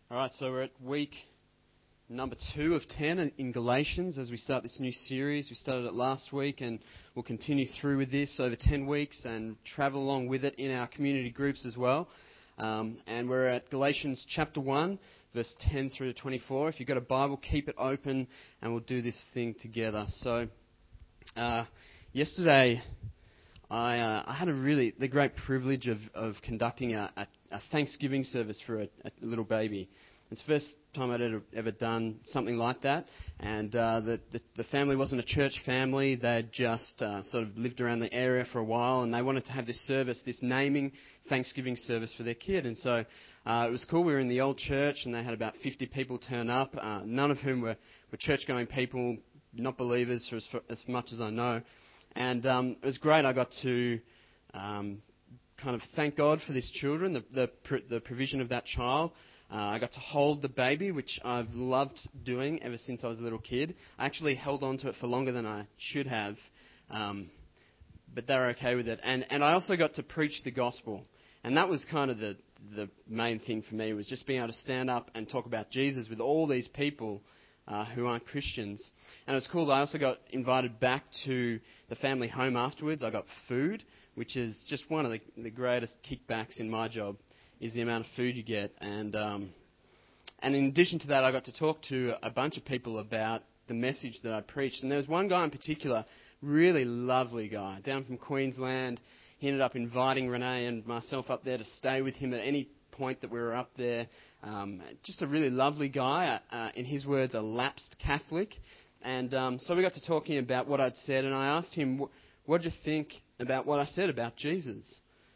All right, so we're at week number 2 of 10 in Galatians as we start this new series. We started it last week and we'll continue through with this over 10 weeks and travel along with it in our community groups as well. And we're at Galatians chapter 1, verse 10 through to 24. If you've got a Bible, keep it open and we'll do this thing together. So, yesterday I had the great privilege of conducting a Thanksgiving service for a little baby. It's the first time I'd ever done something like that, and the family wasn't a church family. They'd just sort of lived around the area for a while, and they wanted to have this service, this naming Thanksgiving service for their kid. And so it was cool. We were in the old church, and they had about 50 people turn up, none of whom were church-going people, not believers, for as much as I know. And it was great. I got to kind of thank God for this children, the provision of that child. I got to hold the baby, which I've loved doing ever since I was a little kid. I actually held on to it for longer than I should have, but they were okay with it. And I also got to preach the gospel. And that was kind of the main thing for me, was just being able to stand up and talk about Jesus with all these people who aren't Christians. And it was cool. I also got invited back to the family home afterwards. I got food, which is just one of the greatest kickbacks in my job, is the amount of food you get. And in addition to that, I got to talk to a bunch of people about the message that I preached. And there was one guy in particular, really lovely guy, down from Queensland. He ended up inviting Renee and myself up there to stay with him at any point that we were up there. Just a really lovely guy, in his words, a lapsed Catholic. And so we got to talking about what I'd said, and I asked him, what did you think about what I said about Jesus?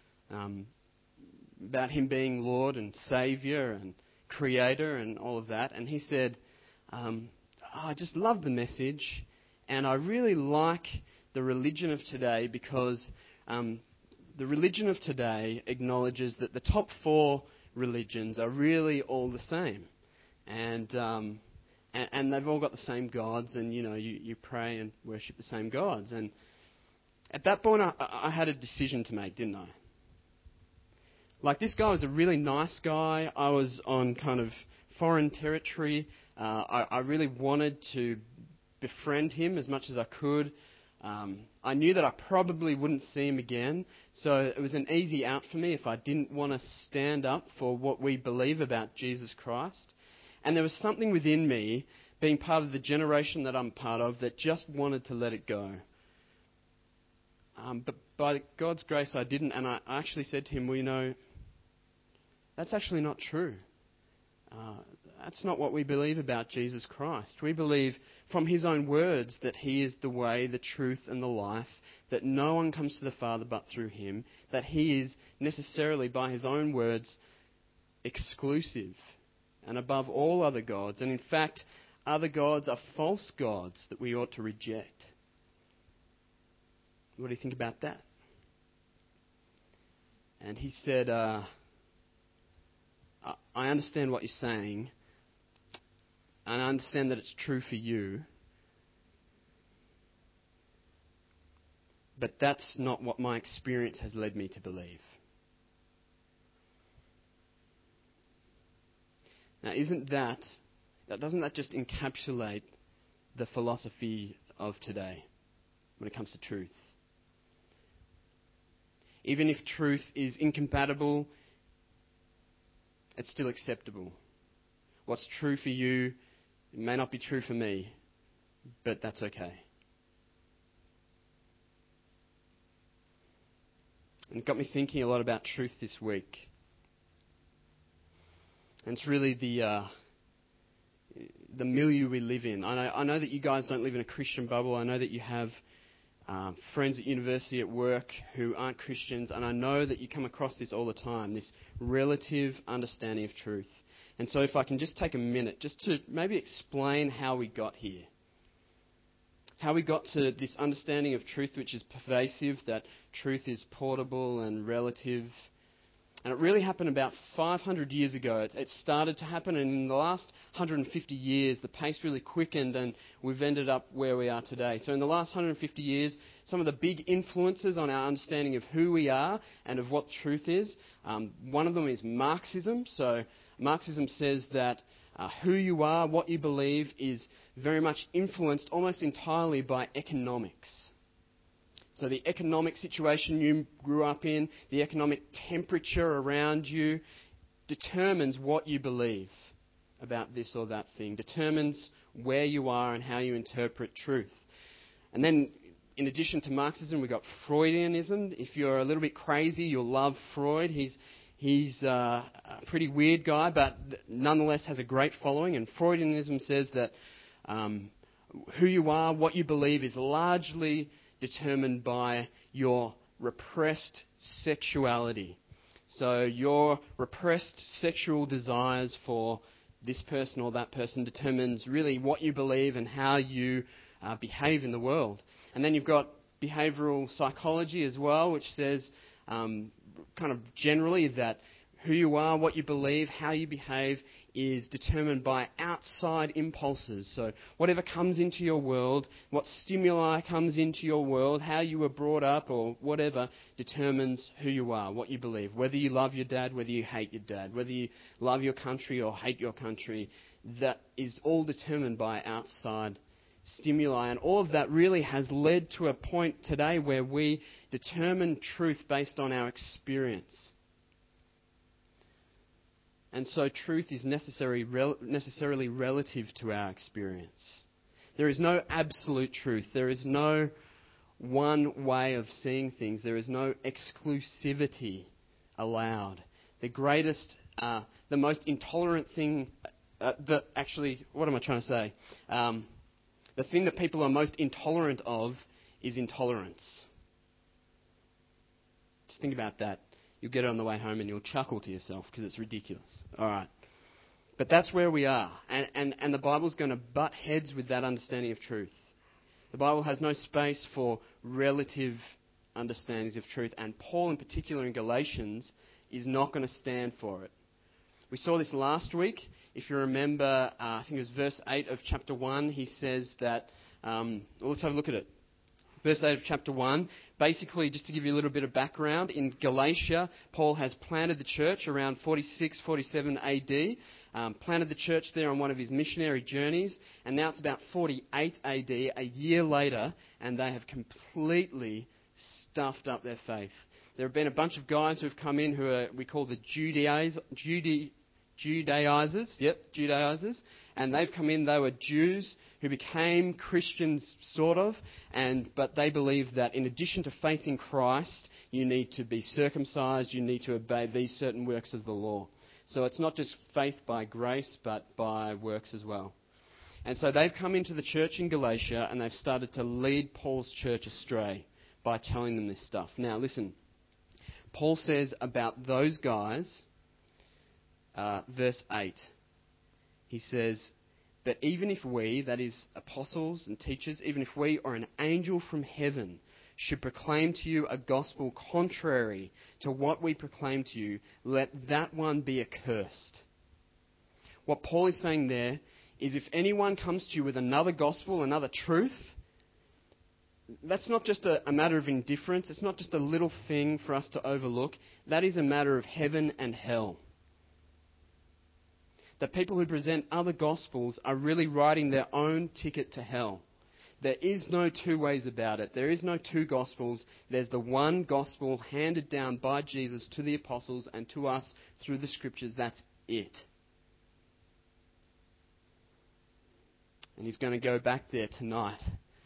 About him being Lord and Saviour and Creator and all of that. And he said, I just love the message, and I really like the religion of today because the religion of today acknowledges that the top 4 religions are really all the same. And they've all got the same gods, and, you pray and worship the same gods. And at that point, I had a decision to make, didn't I? Like, this guy was a really nice guy. I was on kind of foreign territory. I really wanted to befriend him as much as I could. I knew that I probably wouldn't see him again, so it was an easy out for me if I didn't want to stand up for what we believe about Jesus Christ. And there was something within me, being part of the generation that I'm part of, that just wanted to let it go. But by God's grace, I didn't, and I actually said to him, well, that's actually not true. That's not what we believe about Jesus Christ. We believe from his own words that he is the way, the truth, and the life, that no one comes to the Father but through him, that he is necessarily, by his own words, exclusive and above all other gods. And in fact, other gods are false gods that we ought to reject. What do you think about that? And he said, I understand what you're saying, and I understand that it's true for you, but that's not what my experience has led me to believe. Now, doesn't that just encapsulate the philosophy of today when it comes to truth? Even if truth is incompatible, it's still acceptable. What's true for you may not be true for me, but that's okay. And it got me thinking a lot about truth this week. And it's really the milieu we live in. I know that you guys don't live in a Christian bubble. I know that you have friends at university, at work, who aren't Christians, and I know that you come across this all the time, this relative understanding of truth. And so if I can just take a minute just to maybe explain how we got here. How we got to this understanding of truth which is pervasive, that truth is portable and relative. And it really happened about 500 years ago. It started to happen, and in the last 150 years, the pace really quickened, and we've ended up where we are today. So in the last 150 years, some of the big influences on our understanding of who we are and of what truth is, one of them is Marxism. So Marxism says that who you are, what you believe, is very much influenced almost entirely by economics. So the economic situation you grew up in, the economic temperature around you, determines what you believe about this or that thing, determines where you are and how you interpret truth. And then, in addition to Marxism, we've got Freudianism. If you're a little bit crazy, you'll love Freud. He's a pretty weird guy, but nonetheless has a great following. And Freudianism says that who you are, what you believe, is largely determined by your repressed sexuality. So your repressed sexual desires for this person or that person determines really what you believe and how you behave in the world. And then you've got behavioural psychology as well, which says kind of generally that who you are, what you believe, how you behave is determined by outside impulses. So whatever comes into your world, what stimuli comes into your world, how you were brought up or whatever determines who you are, what you believe. Whether you love your dad, whether you hate your dad, whether you love your country or hate your country, that is all determined by outside stimuli. And all of that really has led to a point today where we determine truth based on our experience. And so truth is necessarily relative to our experience. There is no absolute truth. There is no one way of seeing things. There is no exclusivity allowed. The greatest, the most intolerant thing, what am I trying to say? The thing that people are most intolerant of is intolerance. Just think about that. You'll get it on the way home and you'll chuckle to yourself because it's ridiculous. All right. But that's where we are. And the Bible's going to butt heads with that understanding of truth. The Bible has no space for relative understandings of truth. And Paul, in particular in Galatians, is not going to stand for it. We saw this last week. If you remember, I think it was verse 8 of chapter 1, he says that... let's have a look at it. Verse 8 of chapter 1, basically, just to give you a little bit of background, in Galatia, Paul has planted the church around 46, 47 AD, planted the church there on one of his missionary journeys, and now it's about 48 AD, a year later, and they have completely stuffed up their faith. There have been a bunch of guys who have come in who we call the Judaizers, and they've come in. They were Jews who became Christians, sort of, but they believe that in addition to faith in Christ, you need to be circumcised, you need to obey these certain works of the law. So it's not just faith by grace, but by works as well. And so they've come into the church in Galatia, and they've started to lead Paul's church astray by telling them this stuff. Now, listen, Paul says about those guys, verse 8, he says, "But even if we," that is apostles and teachers, "even if we or an angel from heaven should proclaim to you a gospel contrary to what we proclaim to you, let that one be accursed." What Paul is saying there is if anyone comes to you with another gospel, another truth, that's not just a matter of indifference. It's not just a little thing for us to overlook. That is a matter of heaven and hell. The people who present other gospels are really writing their own ticket to hell. There is no two ways about it. There is no two gospels. There's the one gospel handed down by Jesus to the apostles and to us through the scriptures. That's it. And he's going to go back there tonight.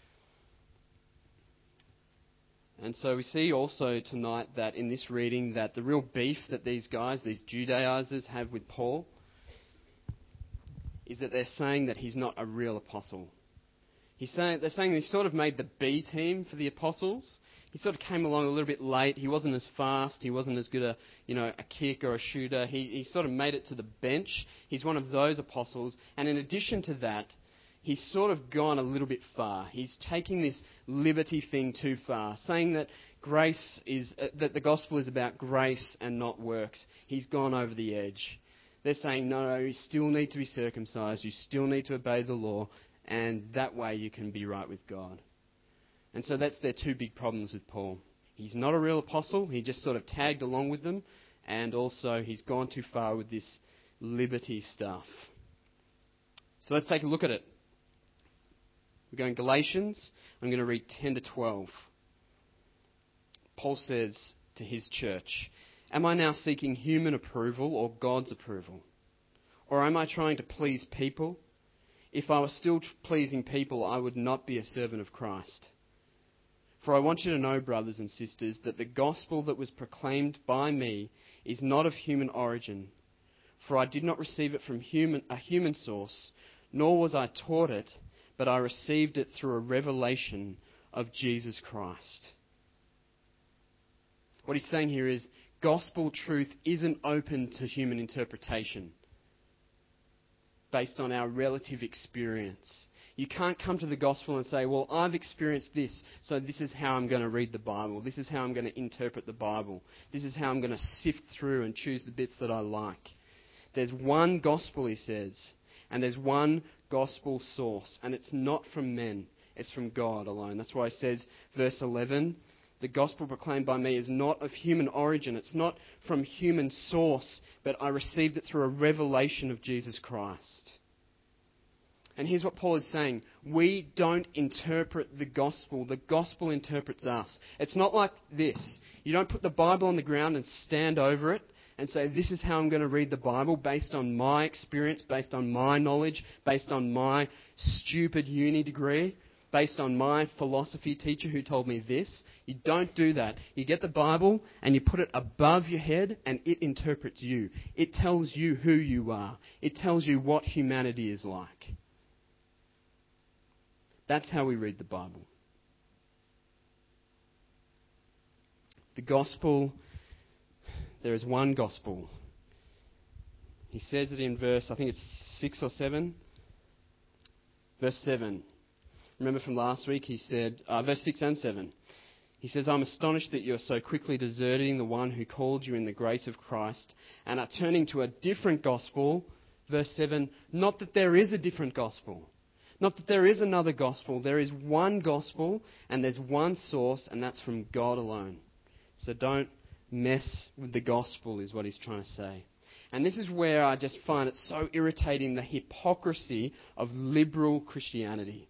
And so we see also tonight that in this reading that the real beef that these guys, these Judaizers, have with Paul is that they're saying that he's not a real apostle. They're saying he sort of made the B team for the apostles. He sort of came along a little bit late. He wasn't as fast. He wasn't as good a kick or a shooter. He sort of made it to the bench. He's one of those apostles. And in addition to that, he's sort of gone a little bit far. He's taking this liberty thing too far, saying that grace is that the gospel is about grace and not works, he's gone over the edge. They're saying, no, you still need to be circumcised, you still need to obey the law, and that way you can be right with God. And so that's their two big problems with Paul. He's not a real apostle, he just sort of tagged along with them, and also he's gone too far with this liberty stuff. So let's take a look at it. We're going Galatians. I'm going to read 10 to 12. Paul says to his church, "Am I now seeking human approval or God's approval? Or am I trying to please people? If I was still pleasing people, I would not be a servant of Christ. For I want you to know, brothers and sisters, that the gospel that was proclaimed by me is not of human origin. For I did not receive it from a human source, nor was I taught it, but I received it through a revelation of Jesus Christ." What he's saying here is gospel truth isn't open to human interpretation based on our relative experience. You can't come to the gospel and say, well, I've experienced this, so this is how I'm going to read the Bible. This is how I'm going to interpret the Bible. This is how I'm going to sift through and choose the bits that I like. There's one gospel, he says, and there's one gospel source, and it's not from men, it's from God alone. That's why he says, verse 11, "The gospel proclaimed by me is not of human origin, it's not from human source, but I received it through a revelation of Jesus Christ." And here's what Paul is saying. We don't interpret the gospel interprets us. It's not like this. You don't put the Bible on the ground and stand over it and say, this is how I'm going to read the Bible based on my experience, based on my knowledge, based on my stupid uni degree, based on my philosophy teacher who told me this. You don't do that. You get the Bible and you put it above your head and it interprets you. It tells you who you are. It tells you what humanity is like. That's how we read the Bible. The gospel, there is one gospel. He says it in verse, I think it's 6 or 7. Verse 7. Remember from last week, he said, verse 6 and 7. He says, "I'm astonished that you are so quickly deserting the one who called you in the grace of Christ and are turning to a different gospel." Verse 7, not that there is a different gospel. Not that there is another gospel. There is one gospel and there's one source, and that's from God alone. So don't mess with the gospel is what he's trying to say. And this is where I just find it so irritating, the hypocrisy of liberal Christianity.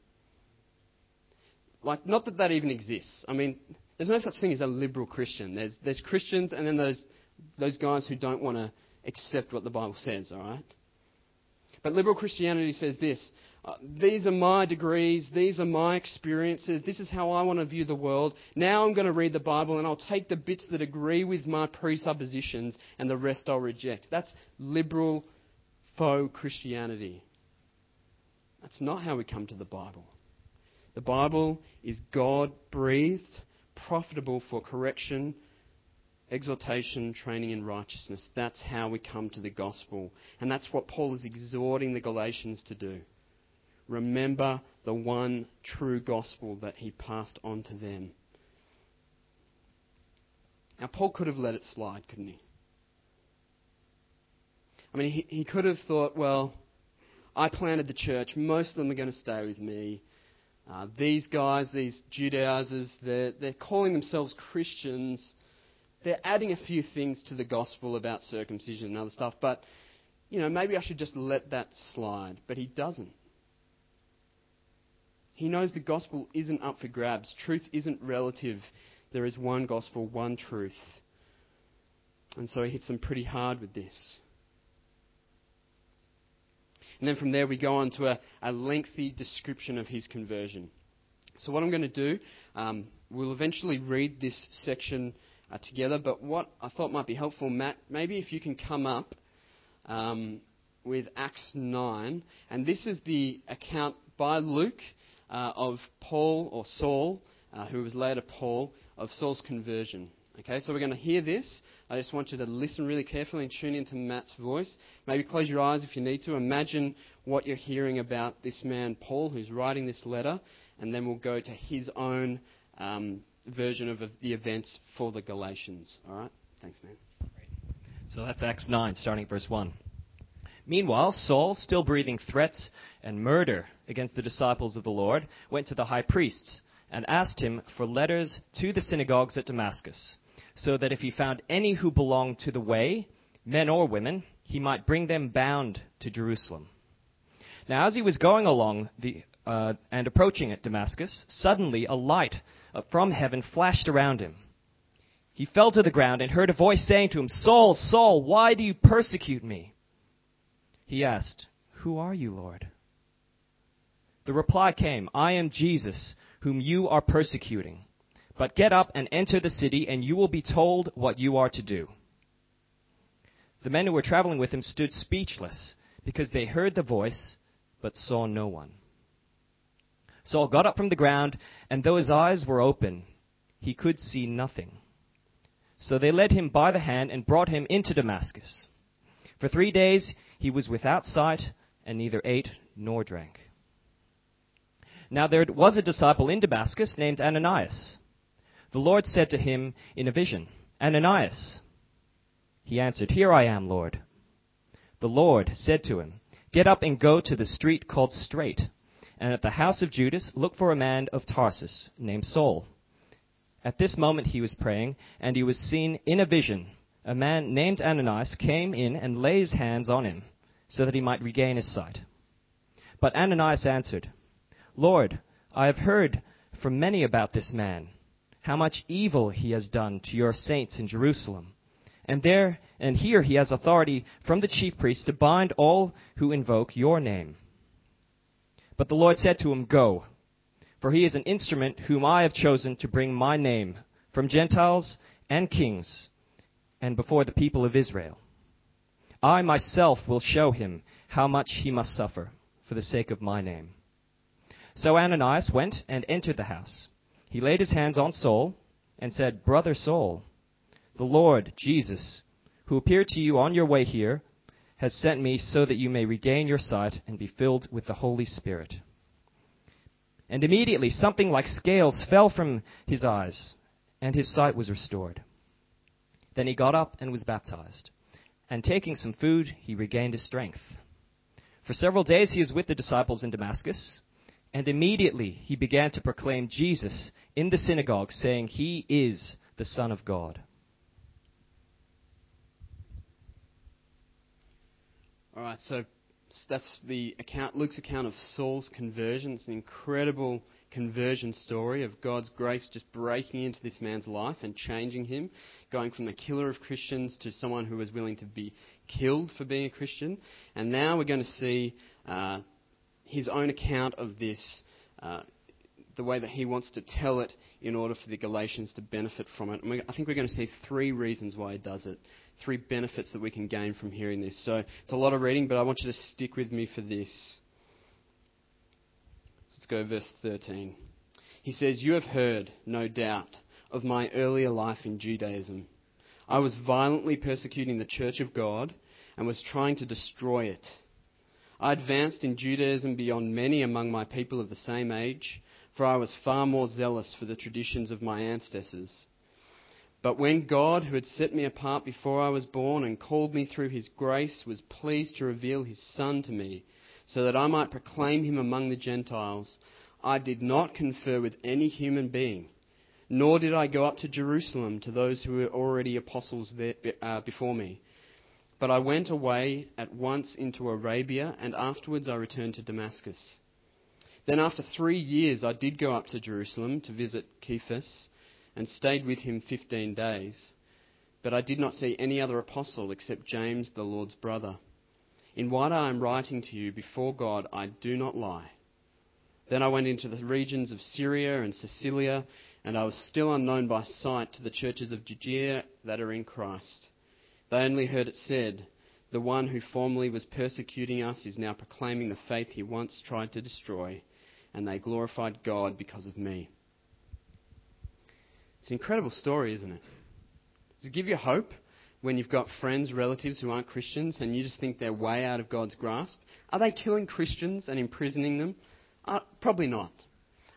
Like, not that that even exists. I mean, there's no such thing as a liberal Christian. There's Christians and then those guys who don't want to accept what the Bible says, all right? But liberal Christianity says this, these are my degrees, these are my experiences, this is how I want to view the world. Now I'm going to read the Bible and I'll take the bits that agree with my presuppositions and the rest I'll reject. That's liberal faux Christianity. That's not how we come to the Bible. The Bible is God-breathed, profitable for correction, exhortation, training in righteousness. That's how we come to the gospel. And that's what Paul is exhorting the Galatians to do. Remember the one true gospel that he passed on to them. Now, Paul could have let it slide, couldn't he? I mean, he could have thought, well, I planted the church, most of them are going to stay with me. These guys, these Judaizers, they're calling themselves Christians. They're adding a few things to the gospel about circumcision and other stuff, but, maybe I should just let that slide. But he doesn't. He knows the gospel isn't up for grabs. Truth isn't relative. There is one gospel, one truth. And so he hits them pretty hard with this. And then from there we go on to a lengthy description of his conversion. So what I'm going to do, we'll eventually read this section together, but what I thought might be helpful, Matt, maybe if you can come up with Acts 9. And this is the account by Luke of Paul, or Saul, who was later Paul, of Saul's conversion. Okay, so we're going to hear this. I just want you to listen really carefully and tune into Matt's voice. Maybe close your eyes if you need to. Imagine what you're hearing about this man, Paul, who's writing this letter. And then we'll go to his own version of the events for the Galatians. All right? Thanks, man. So that's Acts 9, starting at verse 1. Meanwhile, Saul, still breathing threats and murder against the disciples of the Lord, went to the high priests and asked him for letters to the synagogues at Damascus, so that if he found any who belonged to the way, men or women, he might bring them bound to Jerusalem. Now, as he was going along and approaching at Damascus, suddenly a light from heaven flashed around him. He fell to the ground and heard a voice saying to him, "Saul, Saul, why do you persecute me?" He asked, "Who are you, Lord?" The reply came, "I am Jesus, whom you are persecuting. But get up and enter the city, and you will be told what you are to do." The men who were traveling with him stood speechless, because they heard the voice, but saw no one. Saul got up from the ground, and though his eyes were open, he could see nothing. So they led him by the hand and brought him into Damascus. For 3 days he was without sight, and neither ate nor drank. Now there was a disciple in Damascus named Ananias. The Lord said to him in a vision, "Ananias." He answered, "Here I am, Lord." The Lord said to him, "Get up and go to the street called Straight, and at the house of Judas look for a man of Tarsus named Saul. At this moment he was praying, and he was seen in a vision. A man named Ananias came in and laid his hands on him, so that he might regain his sight. But Ananias answered, "Lord, I have heard from many about this man, how much evil he has done to your saints in Jerusalem. And here he has authority from the chief priests to bind all who invoke your name." But the Lord said to him, "Go, for he is an instrument whom I have chosen to bring my name from Gentiles and kings and before the people of Israel. I myself will show him how much he must suffer for the sake of my name." So Ananias went and entered the house. He laid his hands on Saul and said, "Brother Saul, the Lord Jesus, who appeared to you on your way here, has sent me so that you may regain your sight and be filled with the Holy Spirit." And immediately something like scales fell from his eyes, and his sight was restored. Then he got up and was baptized. And taking some food, he regained his strength. For several days he was with the disciples in Damascus, and immediately he began to proclaim Jesus in the synagogue, saying, "He is the Son of God." All right, so that's Luke's account of Saul's conversion. It's an incredible conversion story of God's grace just breaking into this man's life and changing him, going from a killer of Christians to someone who was willing to be killed for being a Christian. And now we're going to see his own account of this, the way that he wants to tell it in order for the Galatians to benefit from it. And I think we're going to see 3 reasons why he does it, 3 benefits that we can gain from hearing this. So it's a lot of reading, but I want you to stick with me for this. Let's go verse 13. He says, "You have heard, no doubt, of my earlier life in Judaism. I was violently persecuting the church of God and was trying to destroy it. I advanced in Judaism beyond many among my people of the same age, for I was far more zealous for the traditions of my ancestors. But when God, who had set me apart before I was born and called me through his grace, was pleased to reveal his Son to me, so that I might proclaim him among the Gentiles, I did not confer with any human being, nor did I go up to Jerusalem to those who were already apostles there before me. But I went away at once into Arabia, and afterwards I returned to Damascus. Then after 3 years I did go up to Jerusalem to visit Cephas, and stayed with him 15 days. But I did not see any other apostle except James, the Lord's brother. In what I am writing to you before God, I do not lie. Then I went into the regions of Syria and Cilicia, and I was still unknown by sight to the churches of Judea that are in Christ. They only heard it said, 'The one who formerly was persecuting us is now proclaiming the faith he once tried to destroy,' and they glorified God because of me." It's an incredible story, isn't it? Does it give you hope when you've got friends, relatives who aren't Christians and you just think they're way out of God's grasp? Are they killing Christians and imprisoning them? Probably not.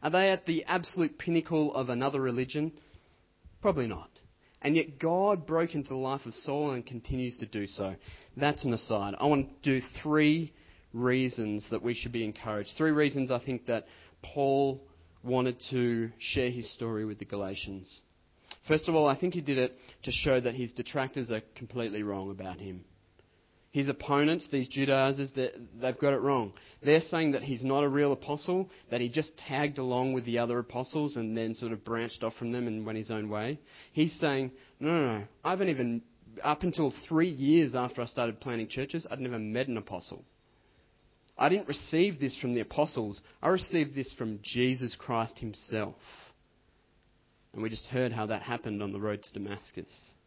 Are they at the absolute pinnacle of another religion? Probably not. And yet God broke into the life of Saul and continues to do so. That's an aside. I want to do 3 reasons that we should be encouraged. 3 reasons I think that Paul wanted to share his story with the Galatians. First of all, I think he did it to show that his detractors are completely wrong about him. His opponents, these Judaizers, they've got it wrong. They're saying that he's not a real apostle, that he just tagged along with the other apostles and then sort of branched off from them and went his own way. He's saying, no, I haven't even, up until 3 years after I started planting churches, I'd never met an apostle. I didn't receive this from the apostles. I received this from Jesus Christ himself. And we just heard how that happened on the road to Damascus.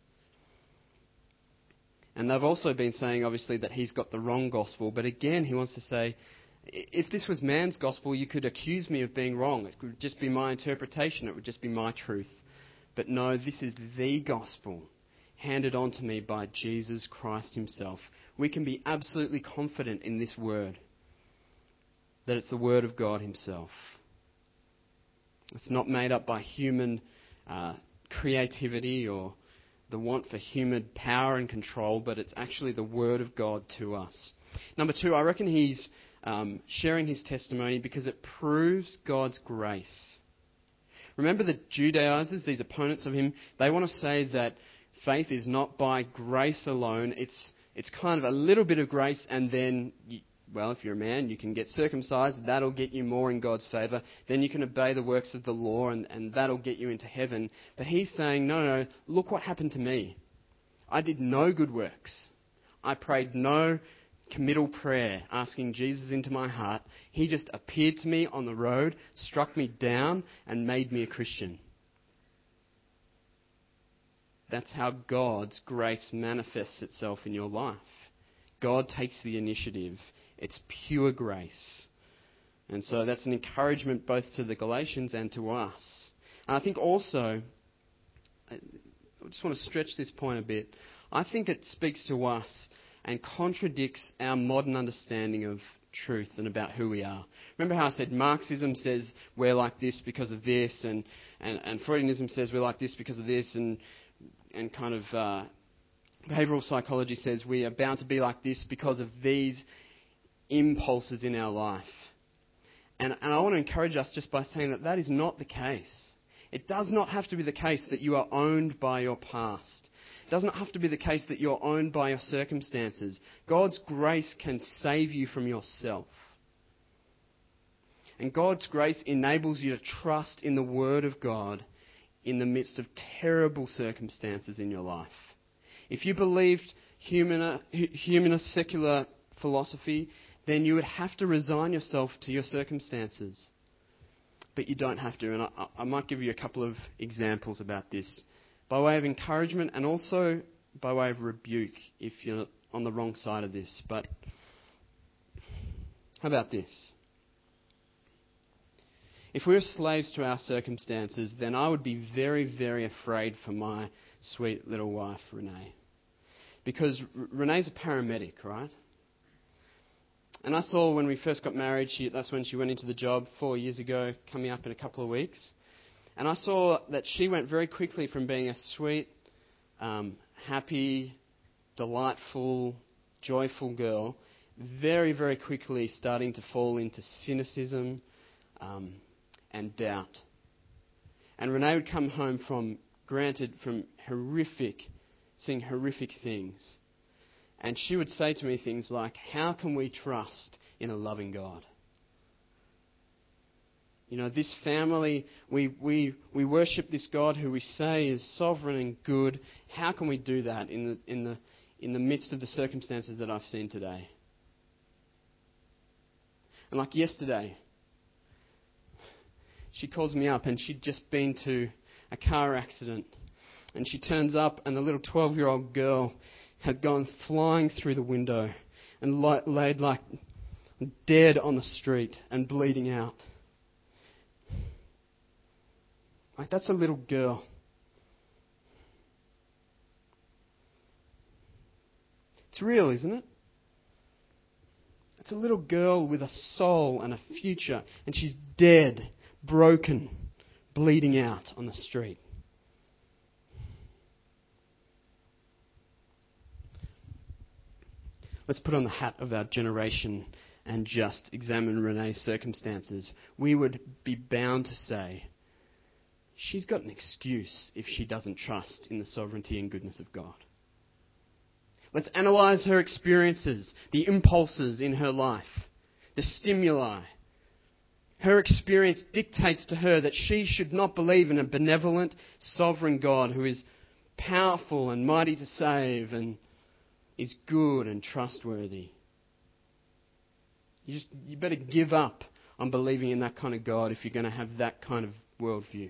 And they've also been saying, obviously, that he's got the wrong gospel. But again, he wants to say, if this was man's gospel, you could accuse me of being wrong. It could just be my interpretation. It would just be my truth. But no, this is the gospel handed on to me by Jesus Christ himself. We can be absolutely confident in this word, that it's the word of God himself. It's not made up by human creativity or the want for human power and control, but it's actually the word of God to us. Number 2, I reckon he's sharing his testimony because it proves God's grace. Remember the Judaizers, these opponents of him, they want to say that faith is not by grace alone. It's kind of a little bit of grace and then, if you're a man, you can get circumcised. That'll get you more in God's favour. Then you can obey the works of the law and that'll get you into heaven. But he's saying, no, look what happened to me. I did no good works. I prayed no committal prayer asking Jesus into my heart. He just appeared to me on the road, struck me down and made me a Christian. That's how God's grace manifests itself in your life. God takes the initiative. It's pure grace. And so that's an encouragement both to the Galatians and to us. And I think also, I just want to stretch this point a bit. I think it speaks to us and contradicts our modern understanding of truth and about who we are. Remember how I said Marxism says we're like this because of this, and Freudianism says we're like this because of this, and kind of behavioural psychology says we are bound to be like this because of these impulses in our life. And I want to encourage us just by saying that is not the case. It does not have to be the case that you are owned by your past. It does not have to be the case that you're owned by your circumstances. God's grace can save you from yourself. And God's grace enables you to trust in the Word of God in the midst of terrible circumstances in your life. If you believed humanist secular philosophy, then you would have to resign yourself to your circumstances. But you don't have to. And I might give you a couple of examples about this, by way of encouragement and also by way of rebuke if you're on the wrong side of this. But how about this? If we were slaves to our circumstances, then I would be very, very afraid for my sweet little wife, Renee. Because Renee's a paramedic, right? And I saw when we first got married, that's when she went into the job 4 years ago, coming up in a couple of weeks. And I saw that she went very quickly from being a sweet, happy, delightful, joyful girl, very, very quickly starting to fall into cynicism and doubt. And Renee would come home from seeing horrific things. And she would say to me things like, how can we trust in a loving God? You know, this family, we worship this God who we say is sovereign and good. How can we do that in the midst of the circumstances that I've seen today? And like yesterday, she calls me up and she'd just been to a car accident. And she turns up and the little 12-year-old girl had gone flying through the window and laid like dead on the street and bleeding out. Like, that's a little girl. It's real, isn't it? It's a little girl with a soul and a future, and she's dead, broken, bleeding out on the street. Let's put on the hat of our generation and just examine Renee's circumstances. We would be bound to say, she's got an excuse if she doesn't trust in the sovereignty and goodness of God. Let's analyse her experiences, the impulses in her life, the stimuli. Her experience dictates to her that she should not believe in a benevolent, sovereign God who is powerful and mighty to save and is good and trustworthy. You better give up on believing in that kind of God if you're going to have that kind of worldview.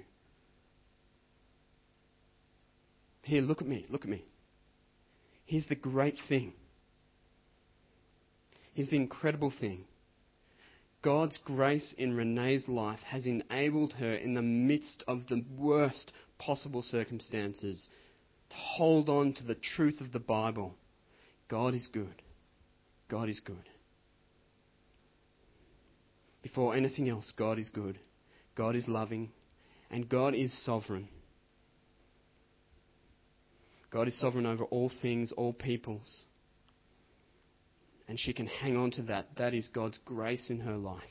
Here, look at me. Here's the great thing. Here's the incredible thing. God's grace in Renee's life has enabled her in the midst of the worst possible circumstances to hold on to the truth of the Bible. God is good. God is good. Before anything else, God is good. God is loving. And God is sovereign. God is sovereign over all things, all peoples. And she can hang on to that. That is God's grace in her life.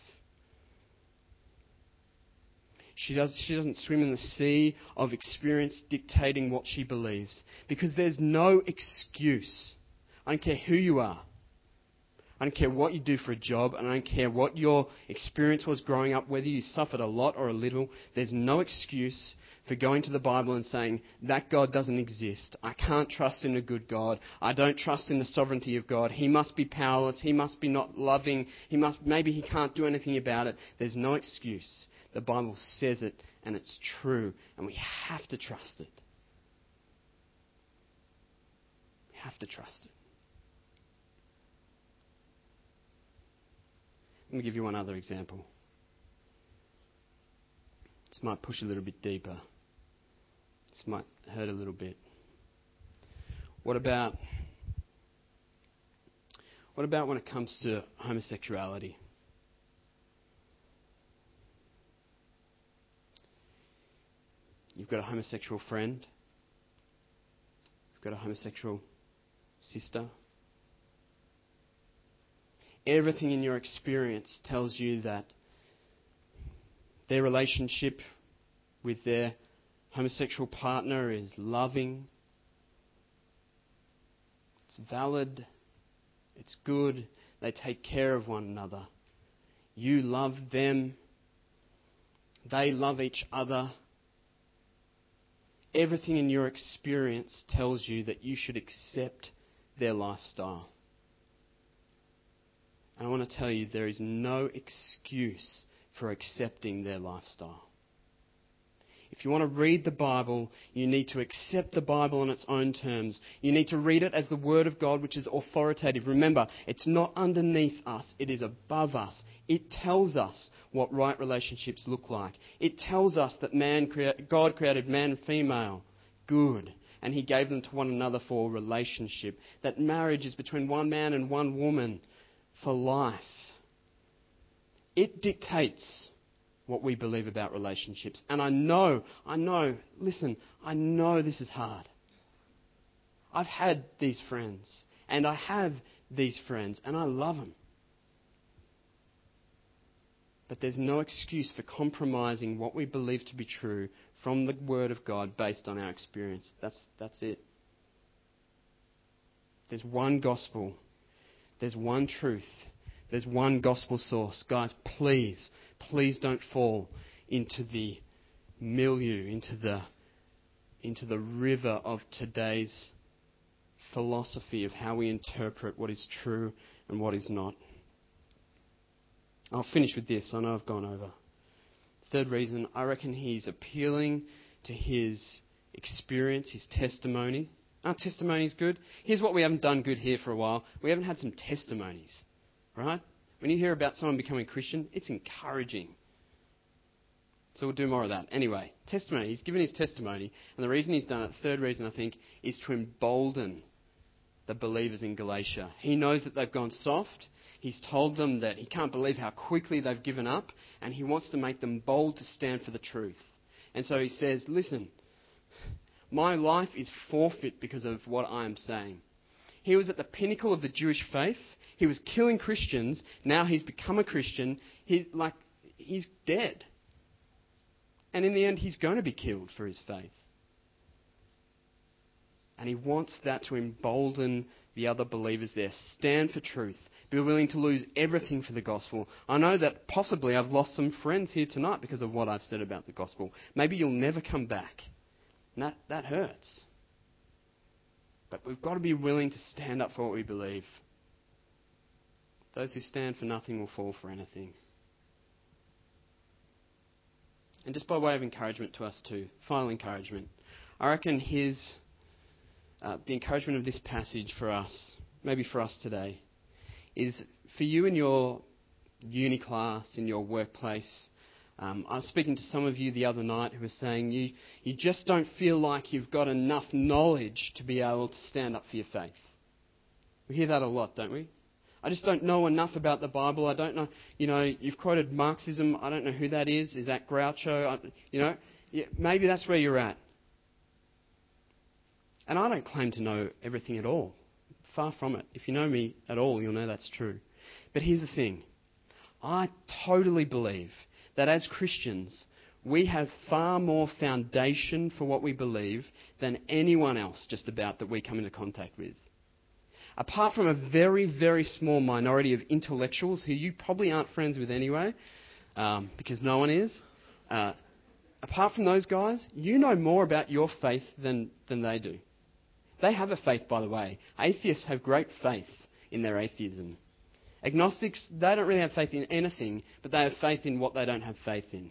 She doesn't swim in the sea of experience dictating what she believes. Because there's no excuse. I don't care who you are. I don't care what you do for a job. And I don't care what your experience was growing up, whether you suffered a lot or a little. There's no excuse for going to the Bible and saying, that God doesn't exist. I can't trust in a good God. I don't trust in the sovereignty of God. He must be powerless. He must be not loving. Maybe he can't do anything about it. There's no excuse. The Bible says it, and it's true. And we have to trust it. We have to trust it. Let me give you one other example. This might push a little bit deeper. This might hurt a little bit. What about when it comes to homosexuality? You've got a homosexual friend. You've got a homosexual sister. Everything in your experience tells you that their relationship with their homosexual partner is loving, it's valid, it's good, they take care of one another. You love them, they love each other. Everything in your experience tells you that you should accept their lifestyle. And I want to tell you, there is no excuse for accepting their lifestyle. If you want to read the Bible, you need to accept the Bible on its own terms. You need to read it as the Word of God, which is authoritative. Remember, it's not underneath us, it is above us. It tells us what right relationships look like. It tells us that God created man and female good, and He gave them to one another for relationship. That marriage is between one man and one woman for life. It dictates what we believe about relationships. And I know this is hard. I've had these friends, and I have these friends, and I love them. But there's no excuse for compromising what we believe to be true from the Word of God based on our experience. That's it. There's one gospel. There's one truth. There's one gospel source. Guys, please don't fall into the milieu, into the river of today's philosophy of how we interpret what is true and what is not. I'll finish with this. I know I've gone over. Third reason, I reckon he's appealing to his experience, his testimony. Our testimony is good. Here's what we haven't done good here for a while. We haven't had some testimonies, right? When you hear about someone becoming Christian, it's encouraging. So we'll do more of that. Anyway, testimony. He's given his testimony. And the reason he's done it, the third reason I think, is to embolden the believers in Galatia. He knows that they've gone soft. He's told them that he can't believe how quickly they've given up, and he wants to make them bold to stand for the truth. And so he says, listen, my life is forfeit because of what I am saying. He was at the pinnacle of the Jewish faith. He was killing Christians. Now he's become a Christian. He's dead. And in the end, he's going to be killed for his faith. And he wants that to embolden the other believers there. Stand for truth. Be willing to lose everything for the gospel. I know that possibly I've lost some friends here tonight because of what I've said about the gospel. Maybe you'll never come back. And that hurts. But we've got to be willing to stand up for what we believe. Those who stand for nothing will fall for anything. And just by way of encouragement to us too, final encouragement, I reckon the encouragement of this passage for us, maybe for us today, is for you in your uni class, in your workplace. I was speaking to some of you the other night who were saying you just don't feel like you've got enough knowledge to be able to stand up for your faith. We hear that a lot, don't we? I just don't know enough about the Bible. I don't know, you've quoted Marxism. I don't know who that is. Is that Groucho? Maybe that's where you're at. And I don't claim to know everything at all. Far from it. If you know me at all, you'll know that's true. But here's the thing. I totally believe that as Christians, we have far more foundation for what we believe than anyone else just about that we come into contact with. Apart from a very, very small minority of intellectuals who you probably aren't friends with anyway, because no one is, apart from those guys, you know more about your faith than they do. They have a faith, by the way. Atheists have great faith in their atheism. Agnostics, they don't really have faith in anything, but they have faith in what they don't have faith in.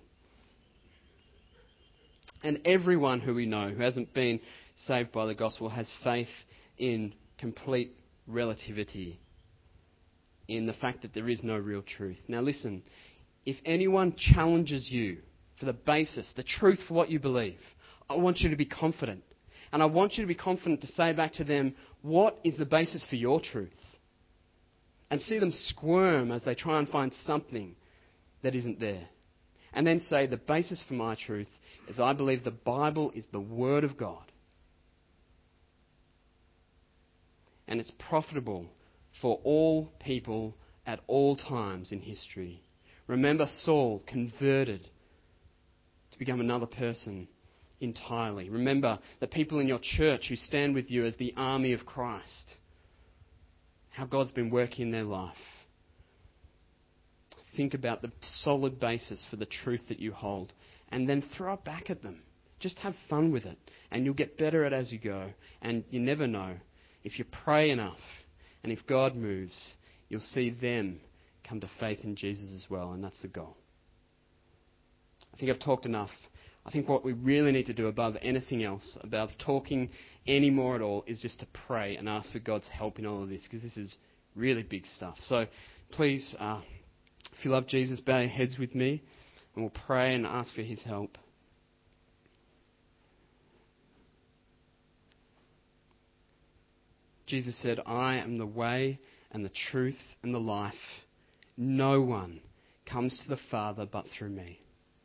And everyone who we know who hasn't been saved by the gospel has faith in complete relativity, in the fact that there is no real truth. Now listen, if anyone challenges you for the basis, the truth for what you believe, I want you to be confident. And I want you to be confident to say back to them, what is the basis for your truth? And see them squirm as they try and find something that isn't there. And then say, the basis for my truth is I believe the Bible is the Word of God. And it's profitable for all people at all times in history. Remember Saul converted to become another person entirely. Remember the people in your church who stand with you as the army of Christ. How God's been working in their life. Think about the solid basis for the truth that you hold, and then throw it back at them. Just have fun with it, and you'll get better at it as you go. And you never know. If you pray enough, and if God moves, you'll see them come to faith in Jesus as well, and that's the goal. I think I've talked enough. I think what we really need to do above anything else, above talking any more at all, is just to pray and ask for God's help in all of this, because this is really big stuff. So please, if you love Jesus, bow your heads with me, and we'll pray and ask for his help. Jesus said, I am the way and the truth and the life. No one comes to the Father but through me.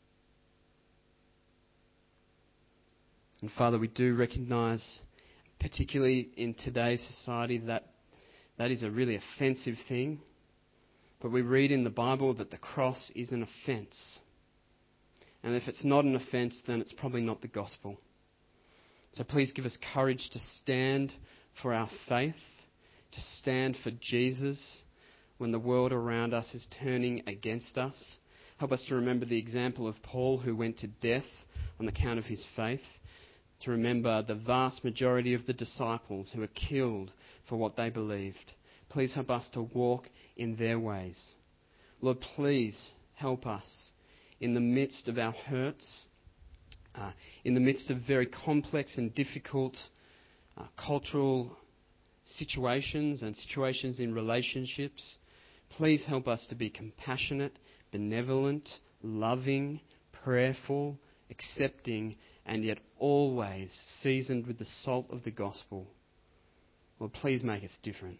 And Father, we do recognise, particularly in today's society, that is a really offensive thing. But we read in the Bible that the cross is an offence. And if it's not an offence, then it's probably not the gospel. So please give us courage to stand for our faith, to stand for Jesus when the world around us is turning against us. Help us to remember the example of Paul, who went to death on account of his faith. To remember the vast majority of the disciples who were killed for what they believed. Please help us to walk in their ways. Lord, please help us in the midst of our hurts, in the midst of very complex and difficult cultural situations and situations in relationships. Please help us to be compassionate, benevolent, loving, prayerful, accepting, and yet always seasoned with the salt of the gospel. Lord, please make us different.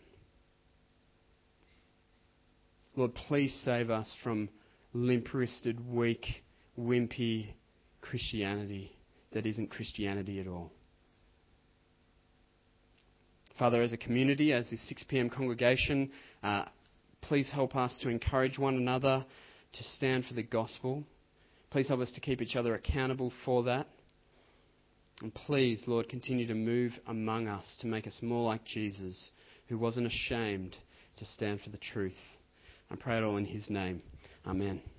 Lord, please save us from limp-wristed, weak, wimpy Christianity that isn't Christianity at all. Father, as a community, as this 6 p.m. congregation, please help us to encourage one another to stand for the gospel. Please help us to keep each other accountable for that. And please, Lord, continue to move among us to make us more like Jesus, who wasn't ashamed to stand for the truth. I pray it all in his name. Amen.